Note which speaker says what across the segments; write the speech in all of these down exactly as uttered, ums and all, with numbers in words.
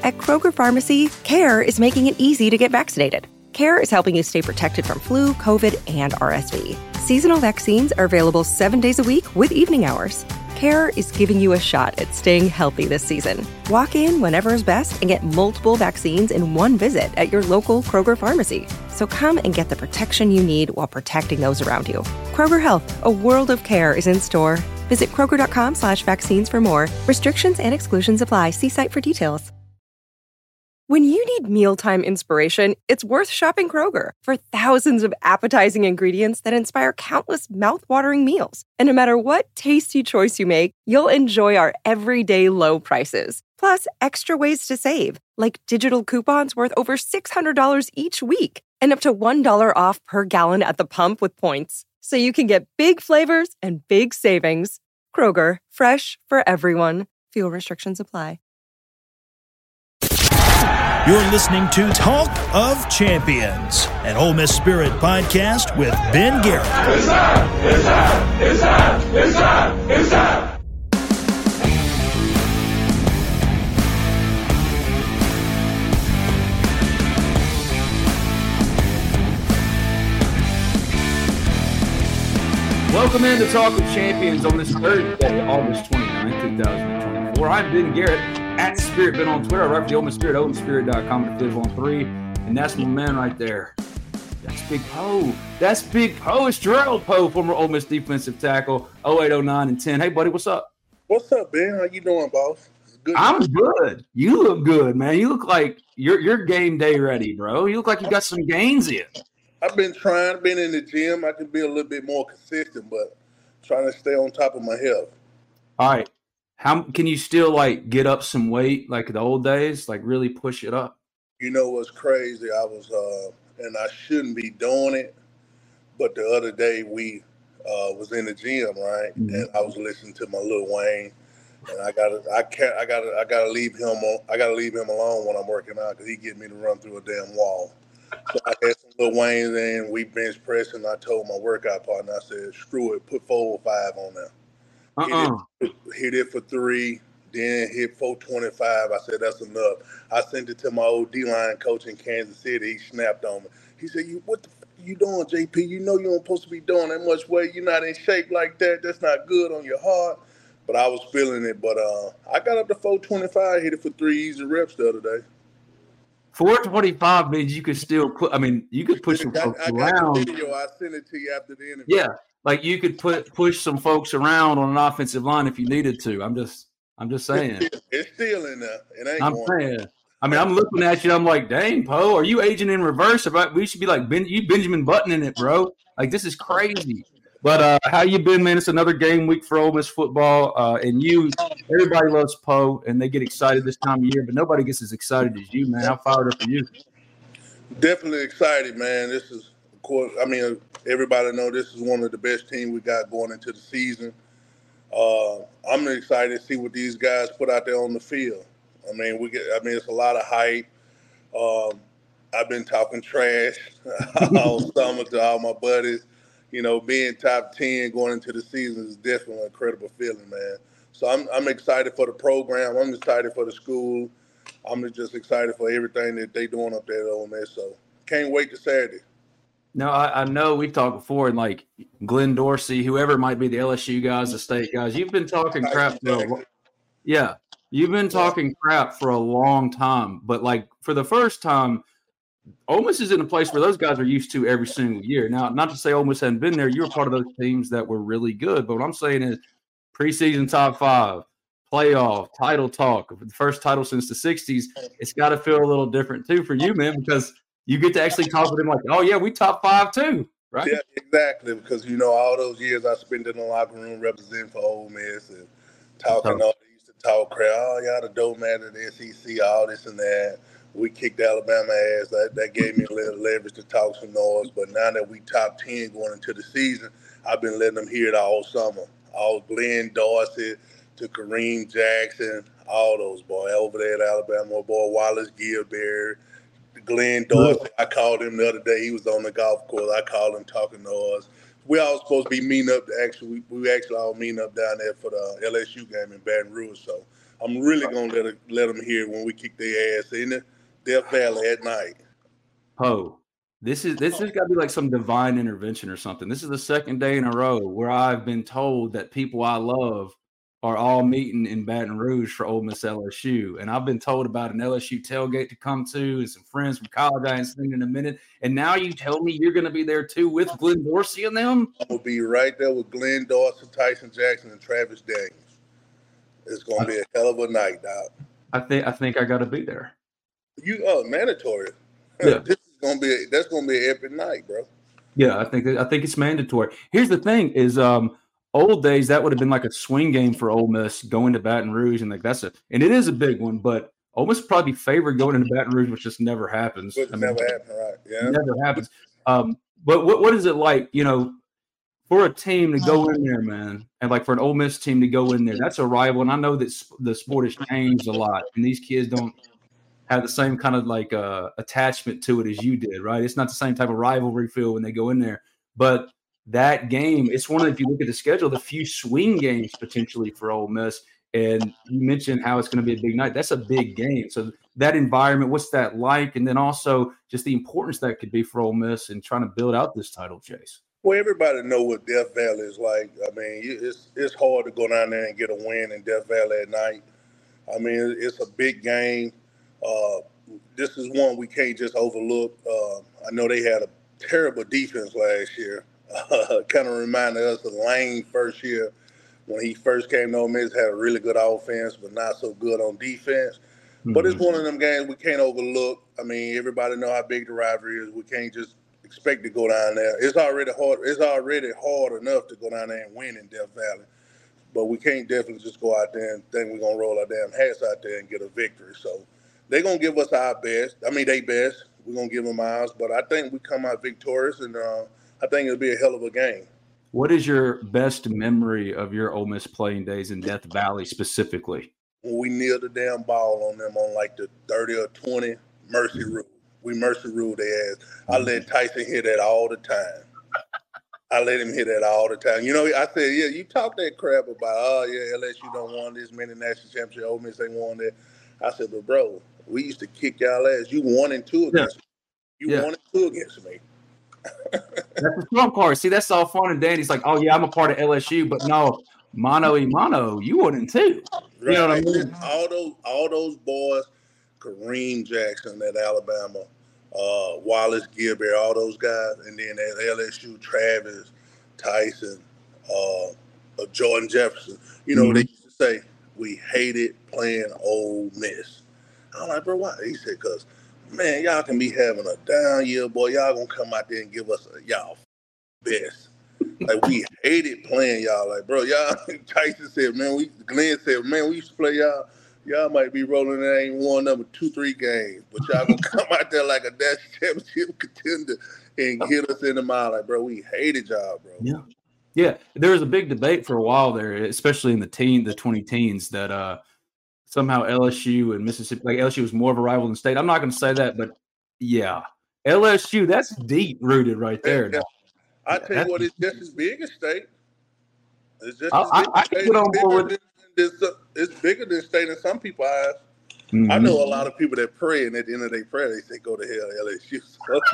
Speaker 1: At Kroger Pharmacy, CARE is making it easy to get vaccinated. CARE is helping you stay protected from flu, COVID, and R S V. Seasonal vaccines are available seven days a week with evening hours. CARE is giving you a shot at staying healthy this season. Walk in whenever is best and get multiple vaccines in one visit at your local Kroger Pharmacy. So come and get the protection you need while protecting those around you. Kroger Health, a world of care is in store. Visit Kroger.com slash vaccines for more. Restrictions and exclusions apply. See site for details. When you need mealtime inspiration, it's worth shopping Kroger for thousands of appetizing ingredients that inspire countless mouth-watering meals. And no matter what tasty choice you make, you'll enjoy our everyday low prices. Plus, extra ways to save, like digital coupons worth over six hundred dollars each week and up to one dollar off per gallon at the pump with points. So you can get big flavors and big savings. Kroger, fresh for everyone. Fuel restrictions apply.
Speaker 2: You're listening to Talk of Champions, an Ole Miss Spirit podcast with Ben Garrett.
Speaker 3: It's time! It's time! It's time! It's time! It's time!
Speaker 4: Welcome in to Talk of Champions on this Thursday, August twenty-ninth, twenty twenty-four. I'm Ben Garrett, at Spirit Ben on Twitter. I write for the Ole Miss Spirit, ole miss spirit dot com, and live on three. And that's my man right there. That's Big Poe. That's Big Poe. It's Gerald Poe, former Ole Miss defensive tackle, oh eight, oh nine, and ten. Hey, buddy, what's up?
Speaker 5: What's up, Ben? How you doing, boss?
Speaker 4: Good. I'm good. You look good, man. You look like you're you're game day ready, bro. You look like you got some gains in.
Speaker 5: I've been trying, been in the gym. I can be a little bit more consistent, but trying to stay on top of my health.
Speaker 4: All right. How can you still, like, get up some weight like the old days, like really push it up?
Speaker 5: You know what's crazy? I was, uh, and I shouldn't be doing it, but the other day we uh, was in the gym, right? Mm-hmm. And I was listening to my Lil Wayne, and I gotta, I can't, I gotta, I gotta leave him on. I gotta leave him alone when I'm working out because he get me to run through a damn wall. So I had some Lil Wayne in, we bench pressed, and I told my workout partner, I said, screw it, put four or five on there.
Speaker 4: Uh-uh.
Speaker 5: Hit it, hit it for three, then hit four twenty-five. I said, that's enough. I sent it to my old D-line coach in Kansas City. He snapped on me. He said, "You what the f- you doing, J P? You know you're not supposed to be doing that much weight. You're not in shape like that. That's not good on your heart." But I was feeling it. But uh, I got up to four twenty-five, hit it for three easy reps the other day.
Speaker 4: four twenty-five means you could still put, I mean, you could push some folks
Speaker 5: I, I
Speaker 4: around.
Speaker 5: got the video. I sent it to you after the interview.
Speaker 4: Yeah, like you could put push some folks around on an offensive line if you needed to. I'm just, I'm just saying.
Speaker 5: It's still, it's still in there. It ain't
Speaker 4: I'm
Speaker 5: going.
Speaker 4: saying. I mean, I'm looking at you. I'm like, dang, Poe, are you aging in reverse? About we should be like ben, you Benjamin Buttoning it, bro. Like this is crazy. But uh, how you been, man? It's another game week for Ole Miss football, uh, and you. Everybody loves Poe, and they get excited this time of year, but nobody gets as excited as you, man. How fired up are you?
Speaker 5: Definitely excited, man. This is, of course, I mean, everybody know this is one of the best teams we got going into the season. Uh, I'm excited to see what these guys put out there on the field. I mean, we get. I mean, it's a lot of hype. Um, I've been talking trash all summer to all my buddies. You know, being top ten going into the season is definitely an incredible feeling, man. So I'm I'm excited for the program. I'm excited for the school. I'm just excited for everything that they doing up there on there. So can't wait to Saturday.
Speaker 4: No, I, I know we've talked before, and like Glenn Dorsey, whoever it might be, the L S U guys, the state guys, you've been talking crap for a, yeah, you've been talking crap for a long time. But like for the first time, Ole Miss is in a place where those guys are used to every single year. Now, not to say Ole Miss hadn't been there, you were part of those teams that were really good. But what I'm saying is preseason top five, playoff, title talk, the first title since the sixties, it's got to feel a little different too for you, man, because you get to actually talk with them like, oh, yeah, we top five too, right?
Speaker 5: Yeah, exactly, because, you know, all those years I spent in the locker room representing for Ole Miss and talking, all they used to talk crap, oh, y'all the dope man of the S E C, all this and that. We kicked Alabama ass. That, that gave me a little leverage to talk some noise. But now that we top ten going into the season, I've been letting them hear it all summer. All Glenn Dorsey to Kareem Jackson, all those boys over there at Alabama. Boy, Wallace Gilbert, Glenn Dorsey. I called him the other day. He was on the golf course. I called him talking noise. We all supposed to be meeting up. Actually, we, we actually all meeting up down there for the L S U game in Baton Rouge. So I'm really gonna let it, let them hear when we kick their ass in the Death Valley at night.
Speaker 4: Poe, this is this has got to be like some divine intervention or something. This is the second day in a row where I've been told that people I love are all meeting in Baton Rouge for Ole Miss L S U, and I've been told about an L S U tailgate to come to and some friends from college I ain't seen in a minute. And now you tell me you're going to be there too with Glenn Dorsey and them?
Speaker 5: I will be right there with Glenn Dorsey, Tyson Jackson, and Travis Daniels. It's gonna be a hell of a night, Doc.
Speaker 4: I think I think I got to be there.
Speaker 5: You oh mandatory.
Speaker 4: Yeah.
Speaker 5: This is gonna be a, that's gonna be an epic night, bro.
Speaker 4: Yeah, I think I think it's mandatory. Here's the thing: is um, old days that would have been like a swing game for Ole Miss going to Baton Rouge, and like that's a and it is a big one, but Ole Miss would probably be favored going into Baton Rouge, which just never happens.
Speaker 5: Which
Speaker 4: I mean,
Speaker 5: never happened, right? Yeah,
Speaker 4: never happens. Um, but what what is it like? You know, for a team to go in there, man, and like for an Ole Miss team to go in there, that's a rival. And I know that sp- the sport has changed a lot, and these kids don't have the same kind of like uh, attachment to it as you did, right? It's not the same type of rivalry feel when they go in there. But that game, it's one of, if you look at the schedule, the few swing games potentially for Ole Miss. And you mentioned how it's going to be a big night. That's a big game. So that environment, what's that like? And then also just the importance that could be for Ole Miss in trying to build out this title chase.
Speaker 5: Well, everybody know what Death Valley is like. I mean, it's it's hard to go down there and get a win in Death Valley at night. I mean, it's a big game. Uh, this is one we can't just overlook. Uh, I know they had a terrible defense last year. Uh, kind of reminded us of Lane first year when he first came to Ole Miss, had a really good offense, but not so good on defense. Mm-hmm. But it's one of them games we can't overlook. I mean, everybody know how big the rivalry is. We can't just expect to go down there. It's already hard. It's already hard enough to go down there and win in Death Valley, but we can't definitely just go out there and think we're gonna roll our damn hats out there and get a victory. So they're gonna give us our best. I mean, they best. We're gonna give them ours, but I think we come out victorious, and uh, I think it'll be a hell of a game.
Speaker 4: What is your best memory of your Ole Miss playing days in Death Valley specifically?
Speaker 5: When we nailed the damn ball on them on like the thirty or twenty mercy rule. We mercy ruled their ass. I let Tyson hear that all the time. I let him hear that all the time. You know, I said, yeah, you talk that crap about, oh, yeah, L S U don't want this many national championship. Ole Miss ain't won that. I said, but, bro, we used to kick y'all ass. You one and two against yeah. me. You yeah. one and two against me.
Speaker 4: That's the fun part. See, that's all fun and dandy. He's like, oh, yeah, I'm a part of L S U, but no, mano y mano, you one and two.
Speaker 5: Right.
Speaker 4: You know what I mean?
Speaker 5: All those, all those boys, Kareem Jackson at Alabama, uh, Wallace Gilbert, all those guys, and then at L S U, Travis, Tyson, uh, uh, Jordan Jefferson. You know, mm-hmm. they used to say, we hated playing Ole Miss. I'm like, bro, why? He said, because, man, y'all can be having a down year, boy. Y'all going to come out there and give us a, y'all best. Like, we hated playing y'all. Like, bro, y'all, Tyson said, man, we, Glenn said, man, we used to play y'all. Y'all might be rolling and ain't won number two, three games, but y'all gonna come out there like a national championship contender and hit us in the mile. Like, bro, we hated y'all, bro.
Speaker 4: Yeah, yeah. There was a big debate for a while there, especially in the teen, the twenty teens, that uh, somehow L S U and Mississippi, like L S U was more of a rival than State. I'm not going to say that, but yeah, L S U, that's deep rooted right there.
Speaker 5: Yeah, yeah. I tell yeah, you what, it's just as big as State. It's just
Speaker 4: I,
Speaker 5: as big
Speaker 4: I, I can get on board with.
Speaker 5: It's, uh, it's bigger than State in some people's eyes. Mm-hmm. I know a lot of people that pray, and at the end of their prayer, they say, go to hell, L S U.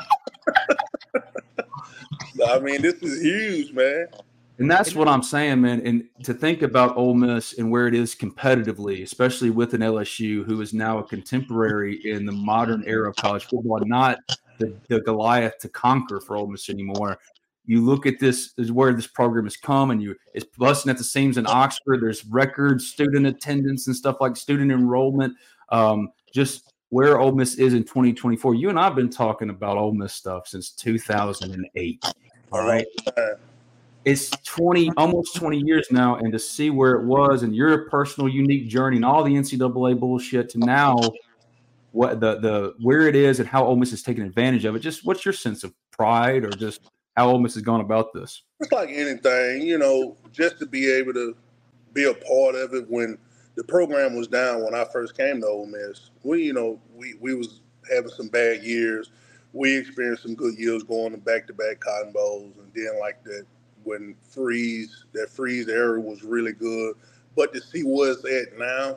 Speaker 5: So, I mean, this is huge, man.
Speaker 4: And that's what I'm saying, man. And to think about Ole Miss and where it is competitively, especially with an L S U who is now a contemporary in the modern era of college football, not the, the Goliath to conquer for Ole Miss anymore. You look at this is where this program has come, and you it's busting at the seams in Oxford. There's record student attendance and stuff like student enrollment. Um, just where Ole Miss is in twenty twenty-four. You and I have been talking about Ole Miss stuff since two thousand eight. All right, it's twenty, almost twenty years now, and to see where it was and your personal, unique journey and all the N C double A bullshit to now, what the the where it is and how Ole Miss is taking advantage of it. Just what's your sense of pride or just how Ole Miss has gone about this?
Speaker 5: It's like anything, you know, just to be able to be a part of it when the program was down when I first came to Ole Miss. We, you know, we, we was having some bad years. We experienced some good years going to back-to-back Cotton Bowls, and then like that when Freeze, that Freeze era was really good. But to see where it's at now,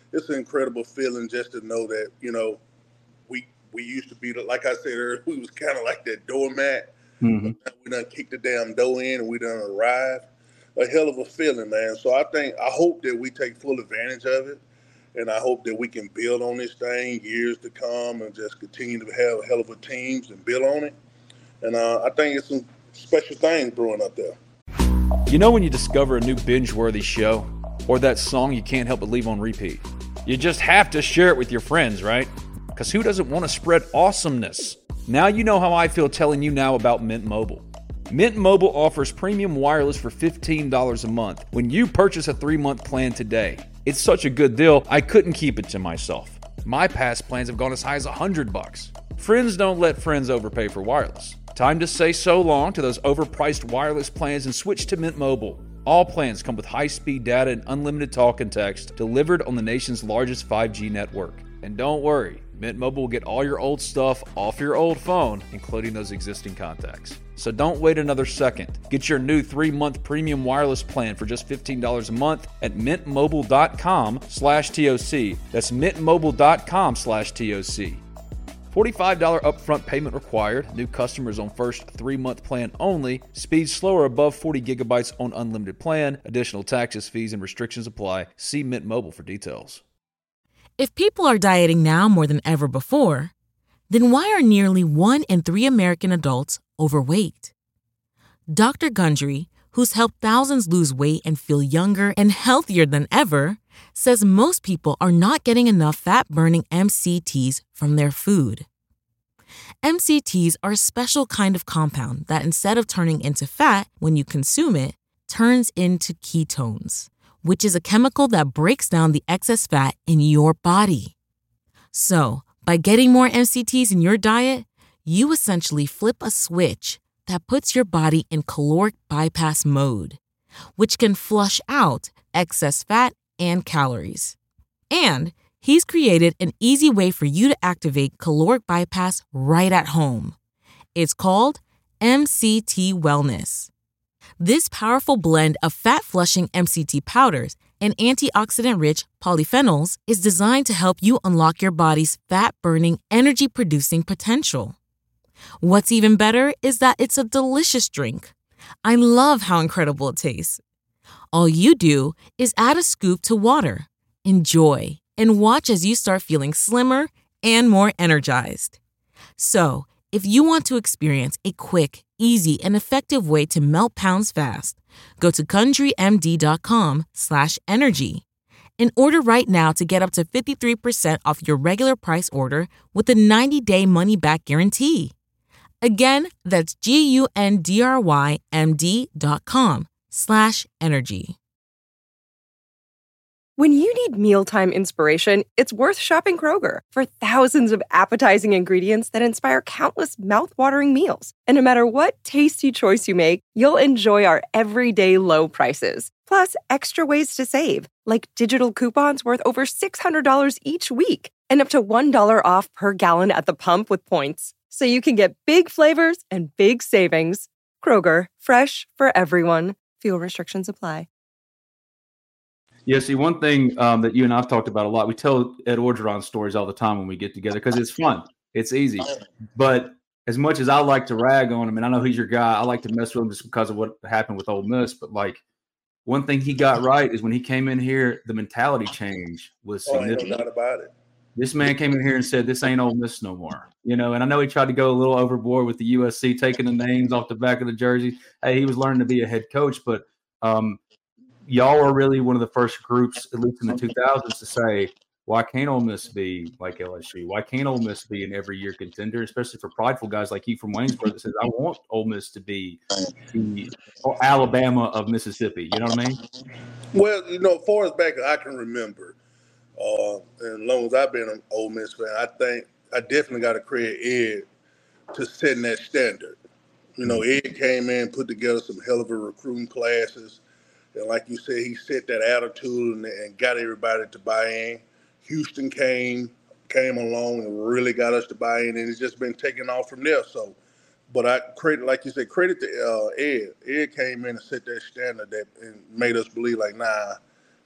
Speaker 5: it's an incredible feeling just to know that, you know, we we used to be, like I said earlier, we was kind of like that doormat.
Speaker 4: Mm-hmm.
Speaker 5: We done kicked the damn door in and we done arrived. A hell of a feeling, man. So I think, I hope that we take full advantage of it. And I hope that we can build on this thing years to come and just continue to have hell of a teams and build on it. And uh, I think it's some special things brewing up there.
Speaker 6: You know when you discover a new binge-worthy show or that song you can't help but leave on repeat? You just have to share it with your friends, right? Because who doesn't want to spread awesomeness? Now you know how I feel telling you now about Mint Mobile. Mint Mobile offers premium wireless for fifteen dollars a month when you purchase a three-month plan today. It's such a good deal, I couldn't keep it to myself. My past plans have gone as high as one hundred bucks. Friends don't let friends overpay for wireless. Time to say so long to those overpriced wireless plans and switch to Mint Mobile. All plans come with high-speed data and unlimited talk and text delivered on the nation's largest five G network. And don't worry, Mint Mobile will get all your old stuff off your old phone, including those existing contacts. So don't wait another second. Get your new three-month premium wireless plan for just fifteen dollars a month at mintmobile.com slash TOC. That's mintmobile.com slash TOC. forty-five dollars upfront payment required. New customers on first three-month plan only. Speed slower above forty gigabytes on unlimited plan. Additional taxes, fees, and restrictions apply. See Mint Mobile for details.
Speaker 7: If people are dieting now more than ever before, then why are nearly one in three American adults overweight? Doctor Gundry, who's helped thousands lose weight and feel younger and healthier than ever, says most people are not getting enough fat-burning M C Ts from their food. M C Ts are a special kind of compound that, instead of turning into fat when you consume it, turns into ketones, which is a chemical that breaks down the excess fat in your body. So, by getting more M C Ts in your diet, you essentially flip a switch that puts your body in caloric bypass mode, which can flush out excess fat and calories. And he's created an easy way for you to activate caloric bypass right at home. It's called M C T Wellness. This powerful blend of fat-flushing M C T powders and antioxidant-rich polyphenols is designed to help you unlock your body's fat-burning, energy-producing potential. What's even better is that it's a delicious drink. I love how incredible it tastes. All you do is add a scoop to water, enjoy, and watch as you start feeling slimmer and more energized. So, if you want to experience a quick, easy, and effective way to melt pounds fast, go to CountryMD.com slash energy and order right now to get up to fifty-three percent off your regular price order with a ninety-day money-back guarantee. Again, that's G-U-N-D-R-Y-M-D.com slash energy.
Speaker 1: When you need mealtime inspiration, it's worth shopping Kroger for thousands of appetizing ingredients that inspire countless mouth-watering meals. And no matter what tasty choice you make, you'll enjoy our everyday low prices. Plus, extra ways to save, like digital coupons worth over six hundred dollars each week and up to one dollar off per gallon at the pump with points. So you can get big flavors and big savings. Kroger, fresh for everyone. Fuel restrictions apply.
Speaker 4: Yeah, see, one thing um, that you and I've talked about a lot, we tell Ed Orgeron stories all the time when we get together because it's fun. It's easy. But as much as I like to rag on him, and I know he's your guy, I like to mess with him just because of what happened with Ole Miss. But, like, one thing he got right is when he came in here, the mentality change was significant.
Speaker 5: Oh, no doubt about it.
Speaker 4: This man came in here and said, this ain't Ole Miss no more. You know, and I know he tried to go a little overboard with the U S C, taking the names off the back of the jersey. Hey, he was learning to be a head coach, but um, y'all are really one of the first groups, at least in the two thousands, to say, why can't Ole Miss be like L S U? Why can't Ole Miss be an every year contender, especially for prideful guys like you from Waynesboro that says, I want Ole Miss to be the Alabama of Mississippi. You know what I mean?
Speaker 5: Well, you know, far as back as I can remember, uh, and as long as I've been an Ole Miss fan, I think I definitely got to credit Ed to setting that standard. You know, Ed came in, put together some hell of a recruiting classes. And like you said, he set that attitude and, and got everybody to buy in. Houston came came along and really got us to buy in, and it's just been taking off from there. So, but I credit, like you said, credit to uh, Ed. Ed came in and set that standard that and made us believe, like, nah,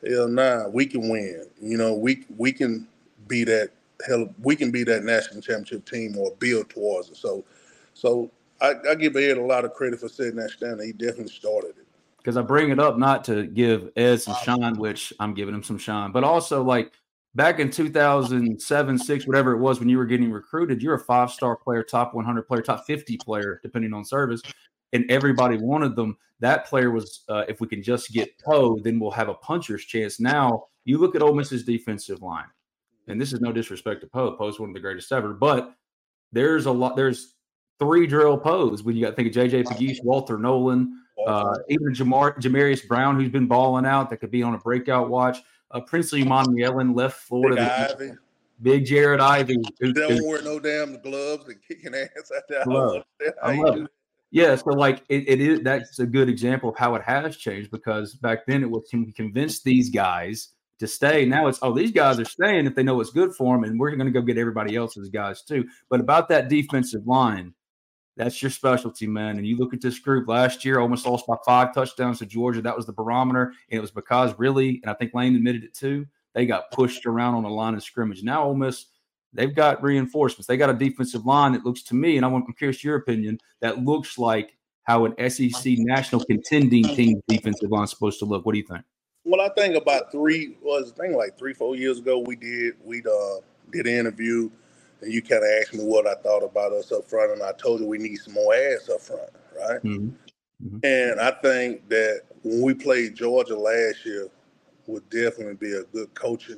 Speaker 5: Hell nah, we can win. You know, we we can be that hell. We can be that national championship team or build towards it. So, so I, I give Ed a lot of credit for setting that standard. He definitely started it.
Speaker 4: Because I bring it up not to give Ed some shine, which I'm giving him some shine, but also like back in two thousand seven, six, whatever it was when you were getting recruited, you're a five-star player, top one hundred player, top fifty player, depending on service, and everybody wanted them. That player was, uh, if we can just get Poe, then we'll have a puncher's chance. Now, you look at Ole Miss's defensive line, and this is no disrespect to Poe. Poe's one of the greatest ever, but there's a lot. There's three drill Poes when you got to think of J J Pegues, Walter Nolan, uh, even Jamar, Jamarius Brown, who's been balling out, that could be on a breakout watch. Uh, Princely Monmielen left Florida.
Speaker 5: Big,
Speaker 4: Big Jared Ivey.
Speaker 5: Who don't wear no damn gloves and kicking ass out there. Love.
Speaker 4: I love it. Yeah, so like it, it is. That's a good example of how it has changed, because back then it was can we convince these guys to stay. Now it's, oh, these guys are staying if they know what's good for them, and we're going to go get everybody else's guys too. But about that defensive line, that's your specialty, man. And you look at this group last year, almost lost by five touchdowns to Georgia. That was the barometer, and it was because really, and I think Lane admitted it too, they got pushed around on the line of scrimmage. Now Ole Miss, they've got reinforcements. They got a defensive line that looks to me, and I'm curious your opinion, that looks like how an S E C national contending team defensive line is supposed to look. What do you think?
Speaker 5: Well, I think about three was I think like three, four years ago we did we uh, did an interview, and you kind of asked me what I thought about us up front, and I told you we need some more ass up front, right? Mm-hmm. Mm-hmm. And I think that when we played Georgia last year, would definitely be a good coaching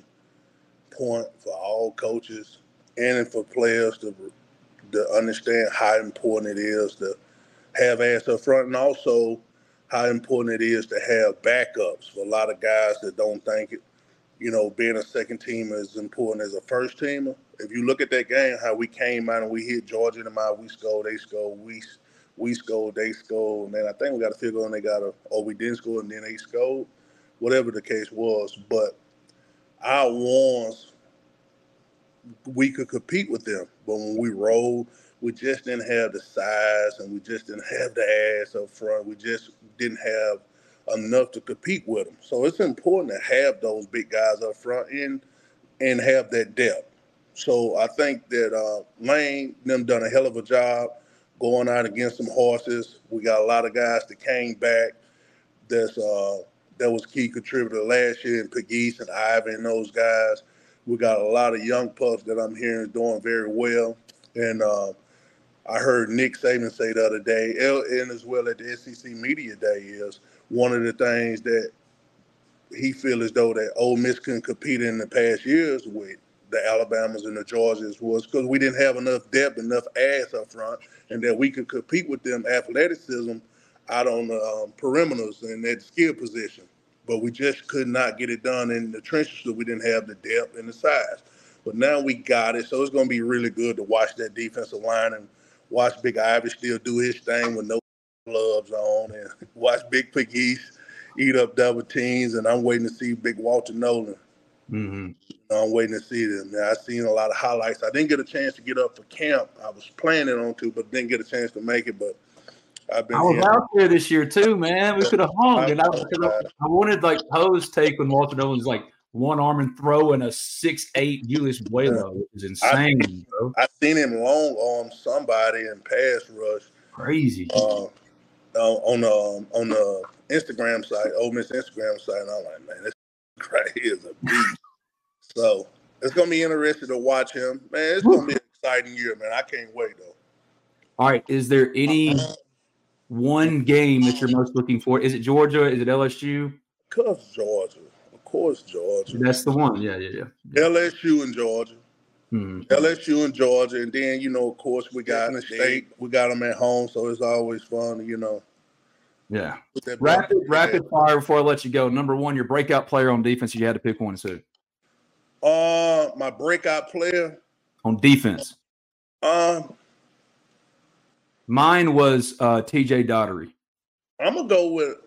Speaker 5: point for all coaches and for players to to understand how important it is to have ass up front, and also how important it is to have backups for a lot of guys that don't think it, you know, being a second teamer is important as a first teamer. If you look at that game, how we came out and we hit Georgia in the mouth, we scored, they scored, we we scored, they scored, and then I think we got a field goal and they got a, or we didn't score and then they scored, whatever the case was. But our ones, we could compete with them, but when we rolled, we just didn't have the size and we just didn't have the ass up front. We just didn't have enough to compete with them. So it's important to have those big guys up front and and have that depth. So I think that uh, Lane, them done a hell of a job going out against some horses. We got a lot of guys that came back that's uh, that was key contributor last year, and Pegues and Ivan and those guys. We got a lot of young pups that I'm hearing doing very well. And uh, I heard Nick Saban say the other day, and as well at the S E C Media Day, is one of the things that he feels as though that Ole Miss couldn't compete in the past years with the Alabamas and the Georgias was because we didn't have enough depth, enough ass up front, and that we could compete with them athleticism out on the um, perimeters and that skill position. But we just could not get it done in the trenches because we didn't have the depth and the size. But now we got it, so it's going to be really good to watch that defensive line and watch Big Ivy still do his thing with no gloves on, and watch Big Pegues eat up double teams, and I'm waiting to see Big Walter Nolan. Mm-hmm. I'm waiting to see them. Now, I've seen a lot of highlights. I didn't get a chance to get up for camp. I was planning on to, but didn't get a chance to make it. But I've been. I
Speaker 4: was here. out there this year too, man. We could have hung, I, and I, I, I wanted like Poe's take when Walter Nolan's like one arm and throwing a six eight Julius Buelo, which is insane,
Speaker 5: I,
Speaker 4: bro.
Speaker 5: I seen him long arm somebody in pass rush.
Speaker 4: Crazy.
Speaker 5: Uh, on the um, on the Instagram site, Ole Miss Instagram site, and I'm like, man, this guy is a beast. So it's gonna be interesting to watch him, man. It's gonna be an exciting year, man. I can't wait though.
Speaker 4: All right, is there any one game that you're most looking for? Is it Georgia? Is it L S U?
Speaker 5: Of course, Georgia. Of course, Georgia.
Speaker 4: That's the one. Yeah, yeah, yeah.
Speaker 5: L S U and Georgia. Hmm. L S U and Georgia, and then you know, of course, we got the state. We got them at home, so it's always fun, you know.
Speaker 4: Yeah. Rapid, rapid fire before I let you go. Number one, your breakout player on defense. You had to pick one, too.
Speaker 5: Uh, my breakout player
Speaker 4: on defense.
Speaker 5: Uh,
Speaker 4: Mine was uh, T J Daugherty.
Speaker 5: I'm gonna go with.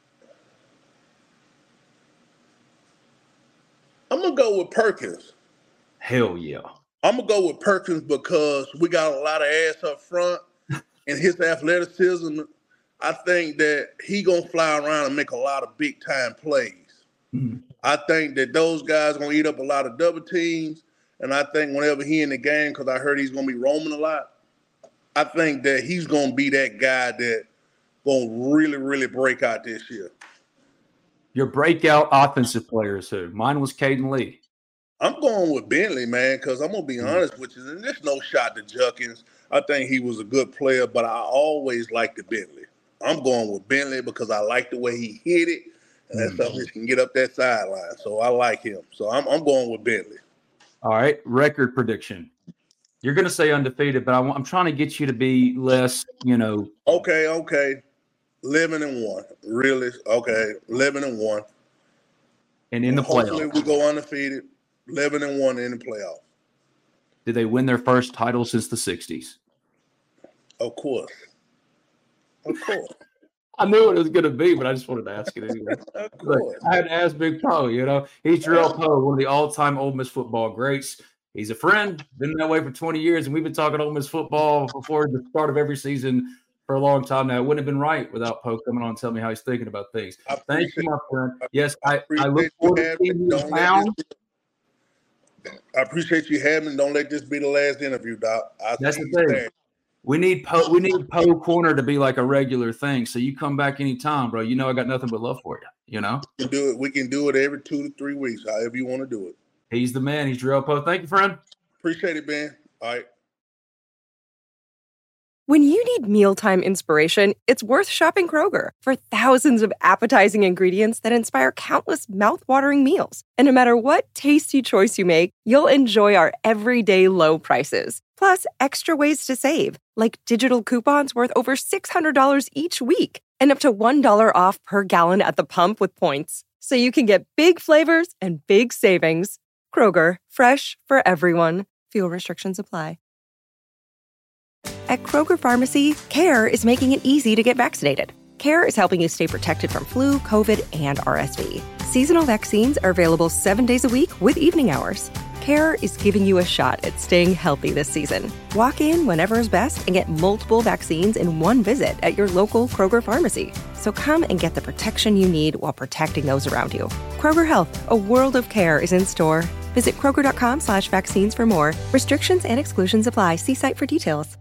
Speaker 5: I'm gonna go with Perkins.
Speaker 4: Hell yeah.
Speaker 5: I'm gonna go with Perkins because we got a lot of ass up front, and his athleticism. I think that he gonna fly around and make a lot of big time plays. Mm-hmm. I think that those guys going to eat up a lot of double teams. And I think whenever he in the game, because I heard he's going to be roaming a lot, I think that he's going to be that guy that going to really, really break out this year.
Speaker 4: Your breakout offensive players who? Mine was Caden Lee.
Speaker 5: I'm going with Bentley, man, because I'm going to be mm-hmm. honest with you. And there's no shot to Judkins. I think he was a good player, but I always liked the Bentley. I'm going with Bentley because I like the way he hit it, and that's mm-hmm. something he can get up that sideline. So I like him. So I'm, I'm going with Bentley.
Speaker 4: All right, record prediction. You're going to say undefeated, but I, I'm trying to get you to be less, you know.
Speaker 5: Okay, okay. eleven and one. Really? Okay, eleven and one.
Speaker 4: And in the playoffs.
Speaker 5: Hopefully we go undefeated, eleven and one in the playoffs.
Speaker 4: Did they win their first title since the sixties?
Speaker 5: Of course. Of course.
Speaker 4: I knew what it was going to be, but I just wanted to ask it anyway.
Speaker 5: Of course.
Speaker 4: I had to ask Big Poe, you know. He's Terrell Poe, one of the all-time Ole Miss football greats. He's a friend, been that way for twenty years, and we've been talking Ole Miss football before the start of every season for a long time now. It wouldn't have been right without Poe coming on and telling me how he's thinking about things. Thank you, my friend. Yes, I, I, I look forward to seeing you around.
Speaker 5: I appreciate you having me. Don't let this be the last interview, Doc. I'll
Speaker 4: That's the thing. There. We need Poe. We need Poe Corner to be like a regular thing. So you come back anytime, bro. You know I got nothing but love for you. You know
Speaker 5: we can do it. We can do it every two to three weeks, however you want to do it.
Speaker 4: He's the man. He's Terrell Poe. Thank you, friend.
Speaker 5: Appreciate it, Ben. All right.
Speaker 1: When you need mealtime inspiration, it's worth shopping Kroger for thousands of appetizing ingredients that inspire countless mouthwatering meals. And no matter what tasty choice you make, you'll enjoy our everyday low prices. Plus, extra ways to save, like digital coupons worth over six hundred dollars each week and up to one dollar off per gallon at the pump with points. So you can get big flavors and big savings. Kroger, fresh for everyone. Fuel restrictions apply. At Kroger Pharmacy, CARE is making it easy to get vaccinated. CARE is helping you stay protected from flu, COVID, and R S V. Seasonal vaccines are available seven days a week with evening hours. CARE is giving you a shot at staying healthy this season. Walk in whenever is best and get multiple vaccines in one visit at your local Kroger Pharmacy. So come and get the protection you need while protecting those around you. Kroger Health, a world of care is in store. Visit Kroger.com slash vaccines for more. Restrictions and exclusions apply. See site for details.